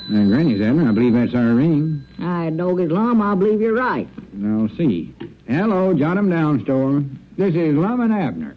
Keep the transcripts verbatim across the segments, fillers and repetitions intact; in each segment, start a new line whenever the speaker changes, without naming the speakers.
Uh, Granny's, Abner. I believe that's our ring.
I dog as Lum, I believe you're right.
I'll see. Hello, jot 'em down, Store. This is Lum and Abner.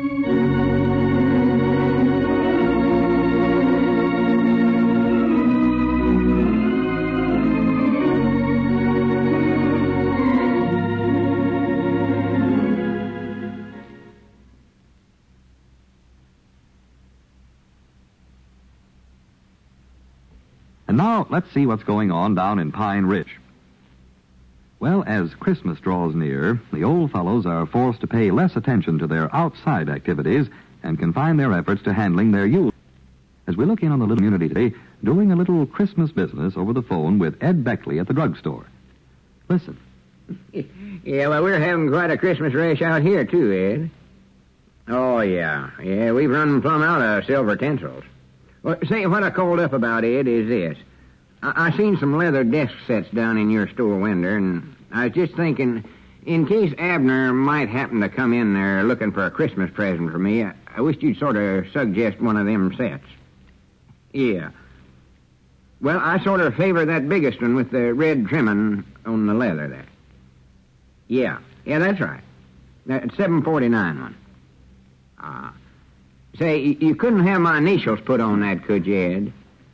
And now, let's see what's going on down in Pine Ridge. Well, as Christmas draws near, the old fellows are forced to pay less attention to their outside activities and confine their efforts to handling their youth. As we look in on the little community today, doing a little Christmas business over the phone with Ed Beckley at the drugstore. Listen.
Yeah, well, we're having quite a Christmas rush out here, too, Ed. Oh, yeah. Yeah, we've run plumb out of silver utensils. Well, say, what I called up about, Ed, is this. I, I seen some leather desk sets down in your store window, and I was just thinking, in case Abner might happen to come in there looking for a Christmas present for me, I, I wish you'd sort of suggest one of them sets. Yeah. Well, I sort of favor that biggest one with the red trimming on the leather there. Yeah. Yeah, that's right. That seven forty-nine one. Ah. Uh, Say, you couldn't have my initials put on that, could you, Ed?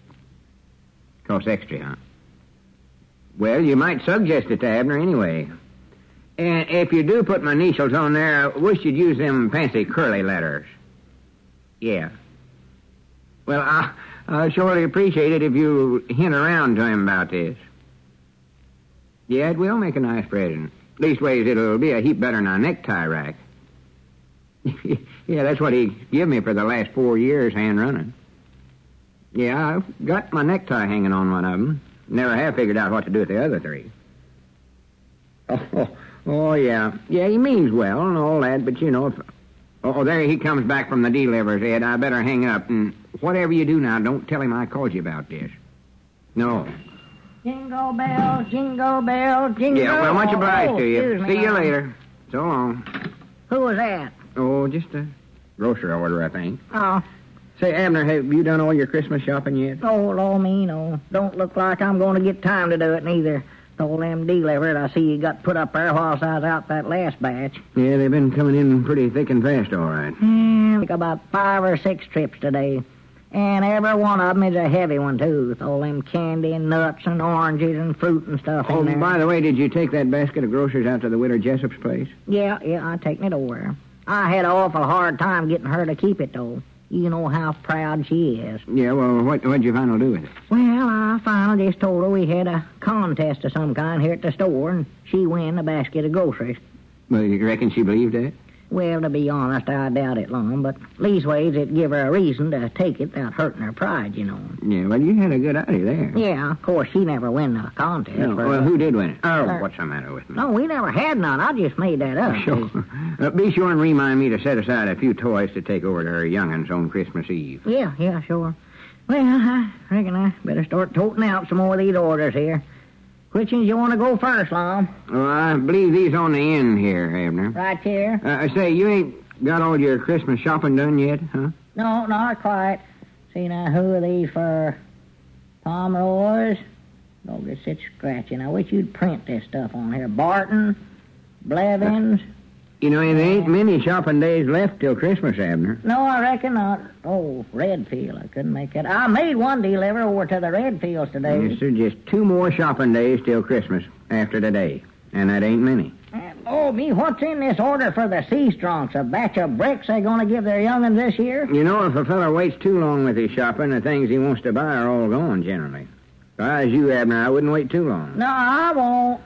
Costs extra, huh? Well, you might suggest it to Abner anyway. And if you do put my initials on there, I wish you'd use them fancy curly letters. Yeah. Well, I, I surely appreciate it if you hint around to him about this. Yeah, it will make a nice present. Leastways, it'll be a heap better than a necktie rack. Yeah, that's what he give me for the last four years hand running. Yeah, I've got my necktie hanging on one of them. Never have figured out what to do with the other three. Oh, oh, oh yeah. Yeah, he means well and all that, but you know, if... Oh, there he comes back from the delivers, Ed. I better hang up, and whatever you do now, don't tell him I called you about this. No.
Jingle bells, jingle bells, jingle...
Yeah, well, much obliged
oh,
to you.
Me,
See you
um,
later. So long.
Who was that?
Oh, just a grocery order, I think.
Oh.
Say, Abner, have you done all your Christmas shopping yet?
Oh, Lord, me, no. Don't look like I'm going to get time to do it, neither. All them delivered I see you got put up there whilst I was out that last batch.
Yeah, they've been coming in pretty thick and fast, all right.
Yeah, like about five or six trips today. And every one of them is a heavy one, too, with all them candy and nuts and oranges and fruit and stuff
oh,
in there.
Oh, by the way, did you take that basket of groceries out to the widow Jessup's place?
Yeah, yeah, I taken it over. I had an awful hard time getting her to keep it, though. You know how proud she is.
Yeah, well, what, what'd you finally do with it?
Well, I finally just told her we had a contest of some kind here at the store, and she won a basket of groceries.
Well, you reckon she believed that?
Well, to be honest, I doubt it, Lum, but leastways it give her a reason to take it without hurting her pride, you know.
Yeah, well, you had a good idea there.
Yeah, of course, she never win the contest.
No,
for
well,
her.
who did win it? Oh,
Her.
What's the matter with me?
No, we never had none. I just made that up.
Sure. Uh, be sure and remind me to set aside a few toys to take over to her young'uns on Christmas Eve.
Yeah, yeah, sure. Well, I reckon I better start toting out some more of these orders here. Which ones you want to go first, Lum?
Oh, I believe these on the end here, Abner.
Right here?
Uh, say, you ain't got all your Christmas shopping done yet, huh?
No, not quite. See, now, who are these for? Pomeroy's? Don't get such scratching. I wish you'd print this stuff on here. Barton? Blevins?
You know, there ain't many shopping days left till Christmas, Abner.
No, I reckon not. Oh, Redfield. I couldn't make it. I made one deliver over to the Redfields today.
Yes, sir, just two more shopping days till Christmas after today. And that ain't many.
Uh, oh, me, what's in this order for the Sea-Stronks? A batch of bricks they going to give their young'uns this year?
You know, if a feller waits too long with his shopping, the things he wants to buy are all gone, generally. If I was you, Abner, I wouldn't wait too long.
No, I won't.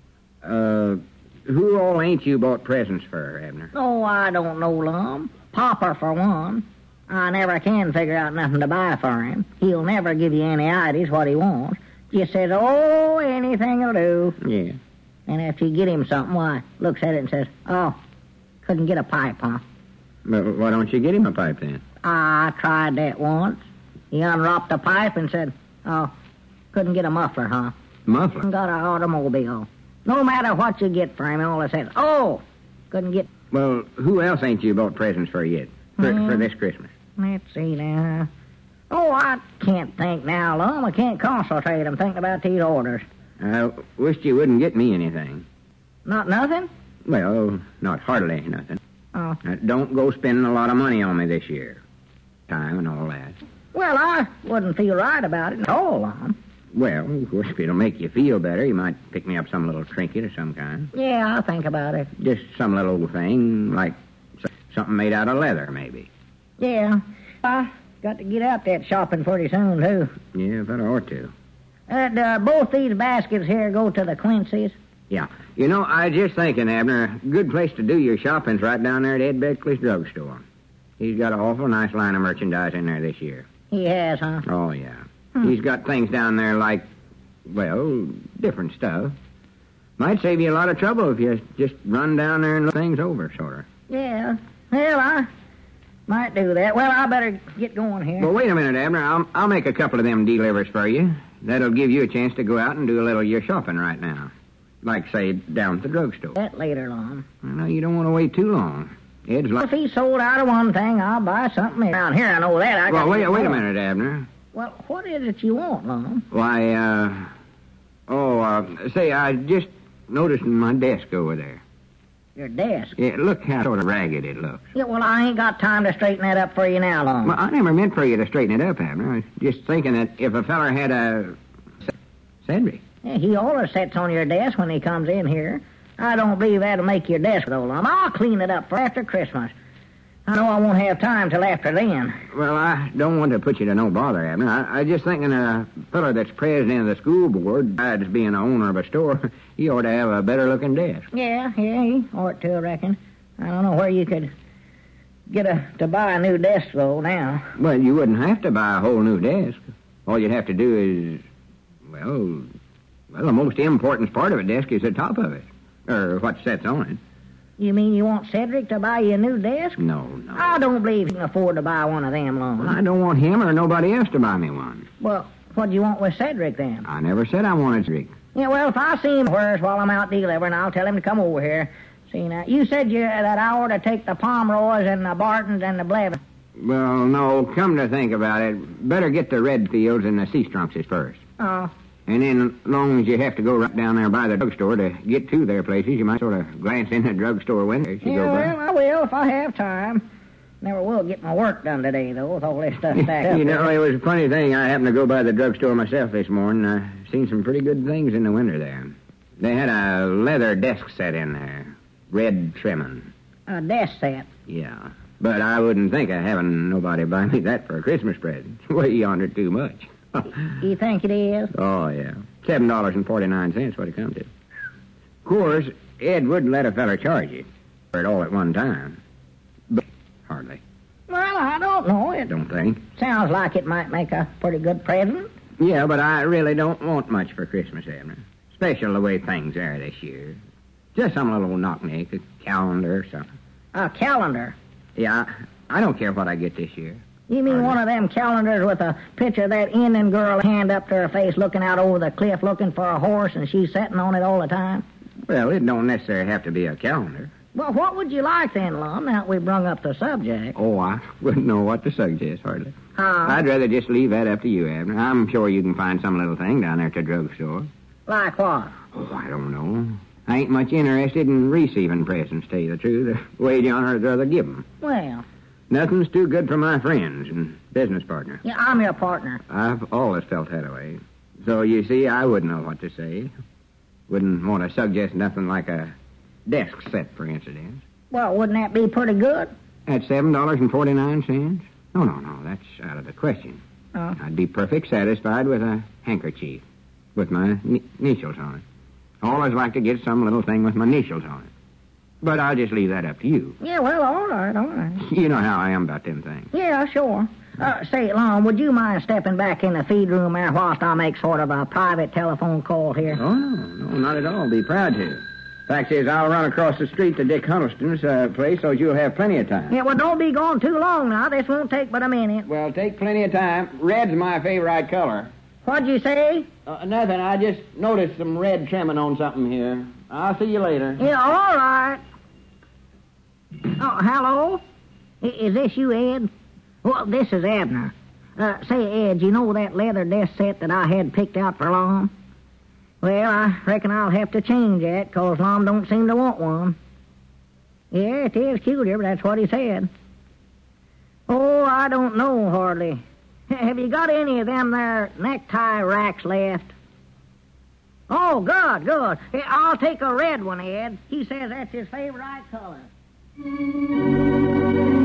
Uh, who all ain't you bought presents for, Abner?
Oh, I don't know, Lum. Papa, for one. I never can figure out nothing to buy for him. He'll never give you any ideas what he wants. Just says, oh, anything'll do.
Yeah.
And if you get him something, why, looks at it and says, oh, couldn't get a pipe, huh?
But why don't you get him a pipe then?
I tried that once. He unwrapped the pipe and said, oh, couldn't get a muffler, huh?
Muffler?
Got an automobile. No matter what you get for him, he always says, oh, couldn't get...
Well, who else ain't you bought presents for yet? For,
Hmm.
for this Christmas?
Let's see now. Oh, I can't think now, Lum. I can't concentrate. I'm thinking about these orders.
I wished you wouldn't get me anything.
Not nothing?
Well, not hardly nothing.
Oh.
Uh, don't go spending a lot of money on me this year. Time and all that.
Well, I wouldn't feel right about it at all, Lum.
Well, of course, if it'll make you feel better, you might pick me up some little trinket of some kind.
Yeah, I'll think about it.
Just some little thing, like something made out of leather, maybe.
Yeah. I got to get out that shopping pretty soon, too.
Yeah, better ought to.
And uh, both these baskets here go to the Quincy's.
Yeah. You know, I was just thinking, Abner, a good place to do your shopping's right down there at Ed Beckley's drugstore. He's got an awful nice line of merchandise in there this year.
He has, huh?
Oh, yeah.
Hmm.
He's got things down there like, well, different stuff. Might save you a lot of trouble if you just run down there and look things over, sort of.
Yeah. Well, I might do that. Well, I better get going here.
Well, wait a minute, Abner. I'll, I'll make a couple of them delivers for you. That'll give you a chance to go out and do a little of your shopping right now. Like, say, down at the drugstore.
That later, Lum.
Well, no, you don't want to wait too long. Ed's like...
If he sold out of one thing, I'll buy something around here. I know that. I
Well,
got
wait, wait a
more.
minute, Abner.
Well, what is it you want, Lum?
Why, uh... Oh, uh, say, I just noticed my desk over there.
Your desk?
Yeah, look how sort of ragged it looks.
Yeah, well, I ain't got time to straighten that up for you now, Lum.
Well, I never meant for you to straighten it up, Abner. I was just thinking that if a feller had a... Cedric.
Yeah, he always sits on your desk when he comes in here. I don't believe that'll make your desk, though, Lum. I'll clean it up for after Christmas. I know I won't have time till after then.
Well, I don't want to put you to no bother, Abner. I, I just thinking a feller that's president of the school board, besides being a owner of a store, he ought to have a better-looking desk.
Yeah, yeah, he ought to, I reckon. I don't know where you could get a to buy a new desk, though, now.
Well, you wouldn't have to buy a whole new desk. All you'd have to do is, well, well, the most important part of a desk is the top of it, or what sits on it.
You mean you want Cedric to buy you a new desk?
No, no.
I don't believe he can afford to buy one of them, Lum.
Well, I don't want him or nobody else to buy me one.
Well, what do you want with Cedric, then?
I never said I wanted Cedric.
Yeah, well, if I see him where's while I'm out delivering, I'll tell him to come over here. See, now, you said you that I ought to take the Pomeroys and the Bartons and the Blevins.
Well, no, come to think about it, better get the Redfields and the Seastrunkses first.
Oh.
And then, as long as you have to go right down there by the drugstore to get to their places, you might sort of glance in the drugstore window as you
Yeah,
go by.
well, I will if I have time. Never will get my work done today, though, with all this stuff stacked up.
You know,
there.
it was a funny thing. I happened to go by the drugstore myself this morning. I seen some pretty good things in the window there. They had a leather desk set in there, red trimming.
A desk set.
Yeah, but I wouldn't think of having nobody buy me that for a Christmas present. Way yonder too much.
You think it is?
Oh, yeah. Seven dollars and forty-nine cents, what it comes to. Of course, Ed wouldn't let a feller charge you for it all at one time. But hardly.
Well, I don't know. It
Don't think.
sounds like it might make a pretty good present.
Yeah, but I really don't want much for Christmas, Abner. Special the way things are this year. Just some little knock-knack, a calendar or something.
A calendar.
Yeah, I, I don't care what I get this year.
You mean
Hardly.
one of them calendars with a picture of that Indian girl, hand up to her face, looking out over the cliff, looking for a horse, and she's sitting on it all the time?
Well, it don't necessarily have to be a calendar.
Well, what would you like then, Lum, now that we brung up the subject?
Oh, I wouldn't know what to suggest, hardly.
Uh,
I'd rather just leave that up to you, Abner. I'm sure you can find some little thing down there at the drugstore.
Like what?
Oh, I don't know. I ain't much interested in receiving presents, to tell you the truth. The way John or the other give 'em.
Well,
Nothing's too good for my friends and business partner.
yeah, I'm your partner.
I've always felt that way. So, you see, I wouldn't know what to say. Wouldn't want to suggest nothing like a desk set, for instance.
Well, wouldn't that be pretty good?
At seven dollars and forty-nine cents? No, no, no, that's out of the question.
Oh.
I'd be perfect satisfied with a handkerchief with my ni- initials on it. Always like to get some little thing with my initials on it. But I'll just leave that up to you.
Yeah, well, all right, all right.
You know how I am about them things.
Yeah, sure. Uh, say, Lum, would you mind stepping back in the feed room there whilst I make sort of a private telephone call here?
Oh, no, no, not at all. Be proud to. Fact is, I'll run across the street to Dick Huddleston's uh, place, so you'll have plenty of time.
Yeah, well, don't be gone too long now. This won't take but a minute.
Well, take plenty of time. Red's my favorite color.
What'd you say?
Uh, nothing. I just noticed some red trimming on something here. I'll see you later.
Yeah, all right. Oh, hello? I- Is this you, Ed? Well, this is Abner. Uh, say, Ed, you know that leather desk set that I had picked out for Lom? Well, I reckon I'll have to change that, 'cause Lom don't seem to want one. Yeah, it is cuter, but that's what he said. Oh, I don't know, hardly. Have you got any of them there necktie racks left? Oh, good, good. I'll take a red one, Ed. He says that's his favorite color.